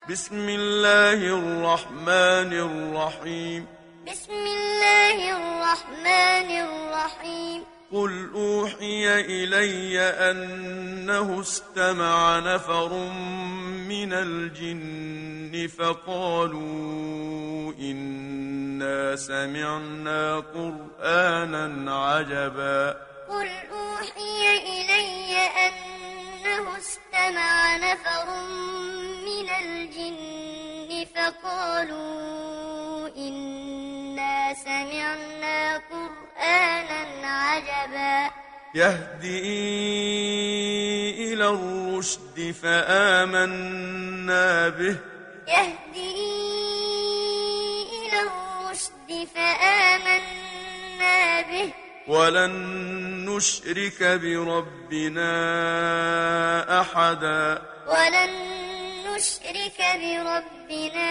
بسم الله الرحمن الرحيم. بسم الله الرحمن الرحيم. قل أوحي إلي أنه استمع نفر من الجن فقالوا إنا سمعنا قرآنا عجبا. قل أوحي إلي أنه استمع نفر من الجن فقالوا إنا سمعنا قرآنا عجبا يهدي إلى الرشد فآمنا به. يهدي إلى الرشد فآمنا به ولن نشرك بربنا أحدا. ولن نشرك بربنا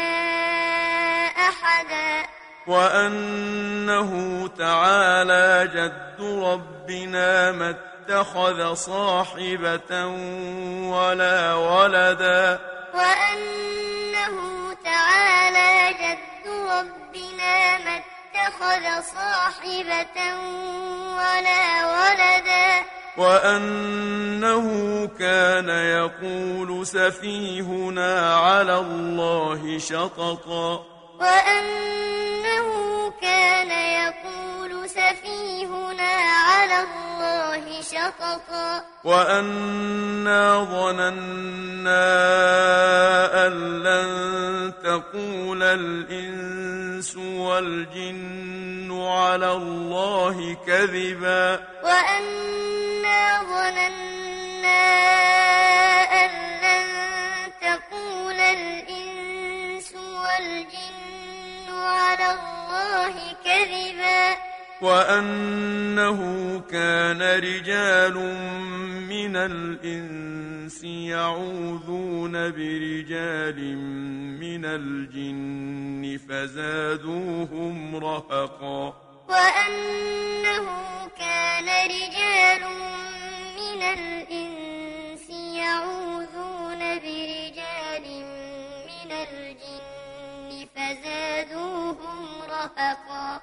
أحدا وأنه تعالى جد ربنا ما اتخذ صاحبة ولا ولدا. وأنه تعالى جد ربنا ما اتخذ صاحبة ولا ولدا. وأنه كان يقول سفيهنا على الله شططا. وأنه كان يقول سفيهنا على الله شططا. وأنا ظننا أن لن تقول الإنس والجن على الله كذبا. وأنا ظننا أن لن تقول الإنس والجن على الله كذبا. وأنه كان رجال من الإنس يعوذون برجال من الجن فزادوهم رهقا. وأنه كان رجال من الإنس يعوذون برجال من الجن فزادوهم رهقا.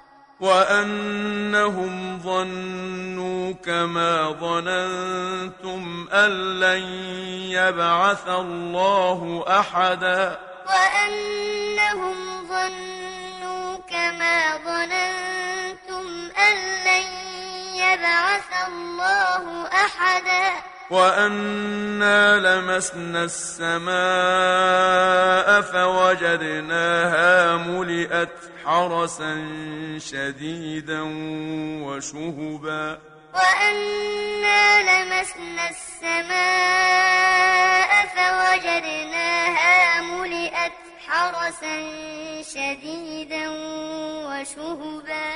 وأنهم ظنوا كما ظننتم أن لن يبعث الله أحدا. وأنهم ظنوا كما ظننتم أن لن يبعث الله أحدا. وأنا لمسنا السماء فوجدناها ملئت حرسا شديدا وشهبا. وأنا لمسنا السماء فوجدناها ملئت حرسا شديدا وشهبا.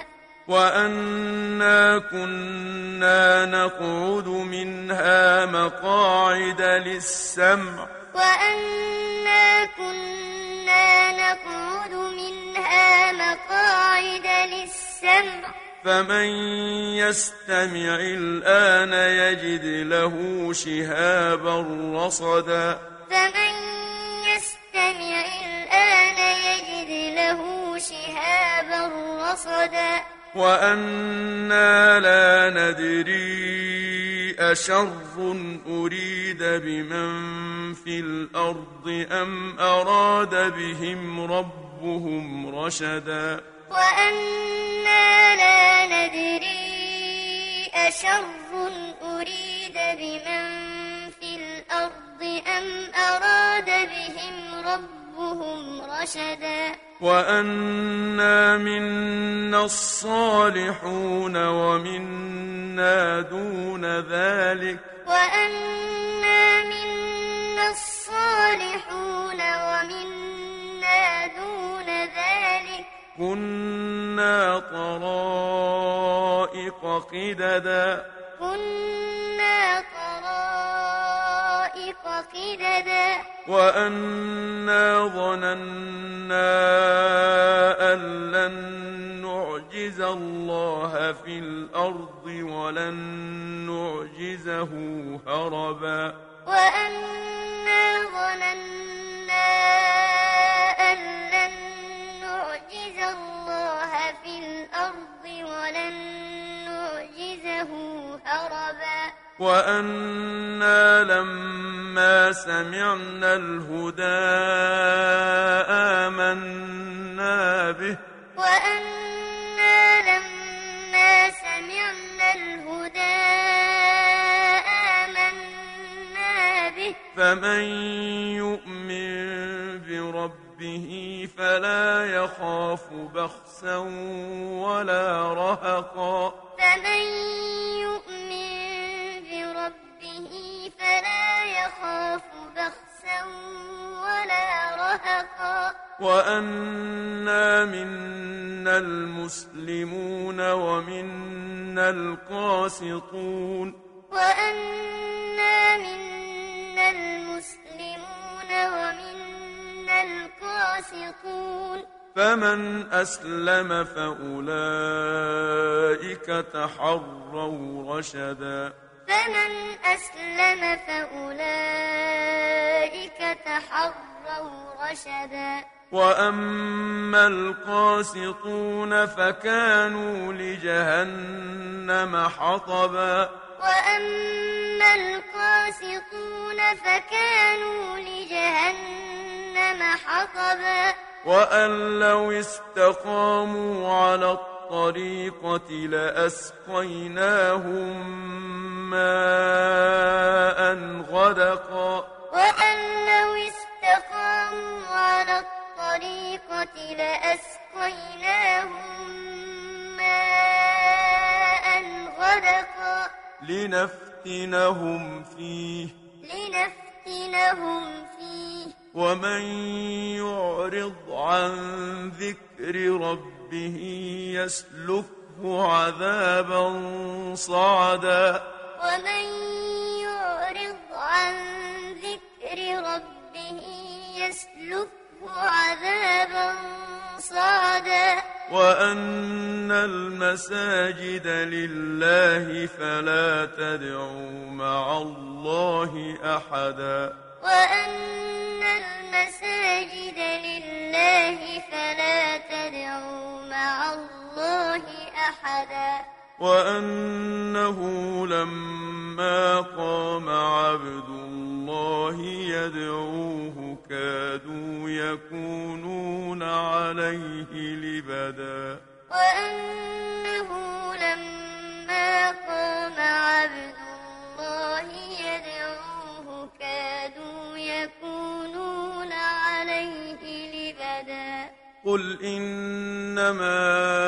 وأنا كنا نقعد منها مقاعد للسمع. وأنا كنا نقعد منها مقاعد للسمع. فمن يستمع الآن يجد له شهابا رصدا. فمن يستمع الآن يجد له شهابا رصدا. وأنا لا ندري أشر أريد بمن في الأرض أم أراد بهم ربهم رشدا. وأنا لا ندري أشر أريد بمن في الأرض أم أراد بهم ربهم رشدا. وأنا منا الصالحون ومنا دون ذلك. وأنا منا الصالحون ومنا دون ذلك. كنا طرائق قددا. كنا طرائق قددا. وأنا ظننا أن لن نعجز الله في الأرض ولن نعجزه هربا. وأنا ظننا وأنا لما سمعنا الهدى آمنا به وأنا لما سمعنا الهدى آمنا به فمن يؤمن بربه فلا يخاف بخسا ولا رهقا فمن يؤمن بربه فلا يخاف بخسا ولا رهقا وأنا منا المسلمون ومنا القاسطون وأنا منا المسلمون ومنا القاسطون فمن أسلم فأولئك تحروا رشدا فمن أسلم فأولئك تحروا رشدا وأما القاسطون فكانوا لجهنم حطبا وأما القاسطون فكانوا لجهنم حطبا وأن لو استقاموا على الطريقة لأسقيناهم ماء غدقا وأن لو استقاموا على الطريقة لأسقيناهم ماء غدقا لنفتنهم فيه ومن يعرض عن ذكر ربه يسلكه عذابا صعدا ومن يعرض عن ذكر ربه يسلكه عذابا صعدا وأن المساجد لله فلا تدعوا مع الله أحدا وأن المساجد لله فلا تدعوا مع الله أحدا وأنه لما قام عبد الله يدعوه كادوا يكونون عليه لبدا وأنه لما قام عبد الله يدعوه كادوا يكونون عليه لبدا قل إنما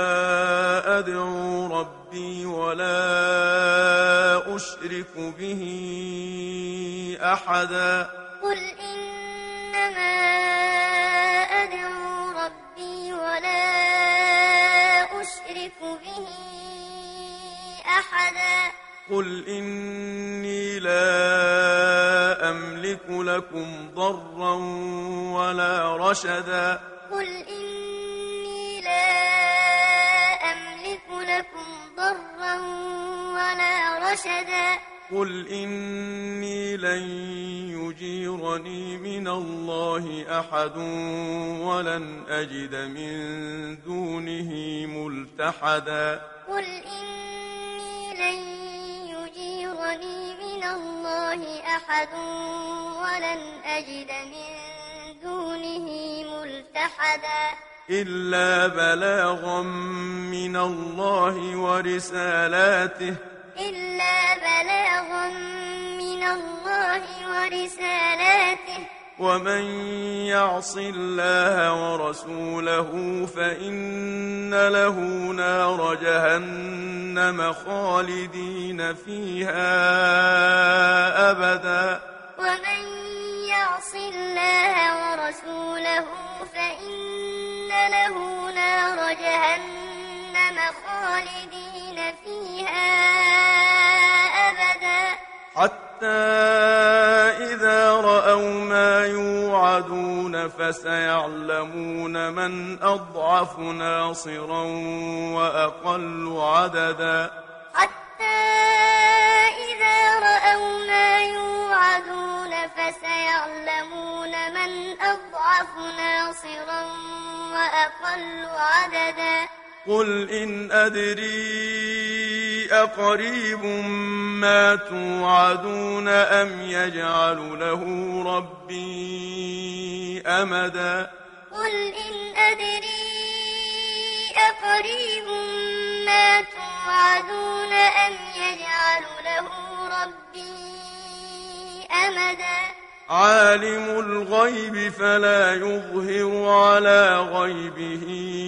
أدعو ربي ولا أشرك به أحدا قل إنما أدعو ربي ولا أشرك به أحدا قل إني لا أملك لكم ضرا ولا رشدا قل إني لا أملك لكم ضرا ولا رشدا قل إني لن يجيرني من الله أحد ولن أجد من دونه ملتحدا قل إني لن يجيرني من الله أحد ولن أجد من دونه ملتحدا إلا بلاغا من الله ورسالاته ومن يعص الله ورسوله فإن له نار جهنم خالدين فيها أبدا ومن يعص الله ورسوله فإن له نار جهنم خالدين فيها أبدا حتى إذا رأوا ما يوعدون فسيعلمون من أضعف ناصرا وأقل عددا حتى إذا رأوا ما يوعدون فسيعلمون من أضعف ناصرا وأقل عددا قل إن أدري أقريب ما توعدون أم يجعل له ربي أمدا قل إن أدري أقريب ما توعدون أم يجعل له ربي أمدا عالم الغيب فلا يظهر على غيبه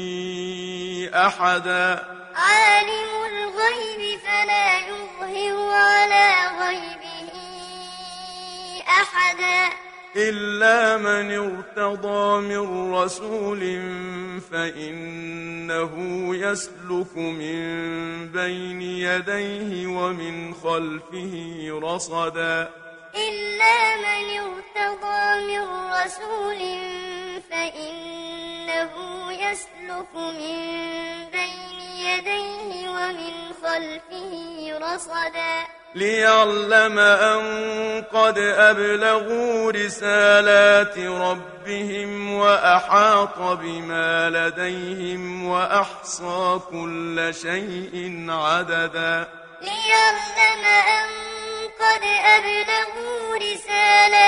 أحدا عالم الغيب فلا يظهر على غيبه أحدا إلا من ارتضى من رسول فإنه يسلك من بين يديه ومن خلفه رصدا إلا من ارتضى من رسول فإنه يسلك من بين يديه ومن خلفه رصدا ليعلم أن قد أبلغوا رسالات ربهم وأحاط بما لديهم وأحصى كل شيء عددا ليعلم أن قد أبلغوا رسالات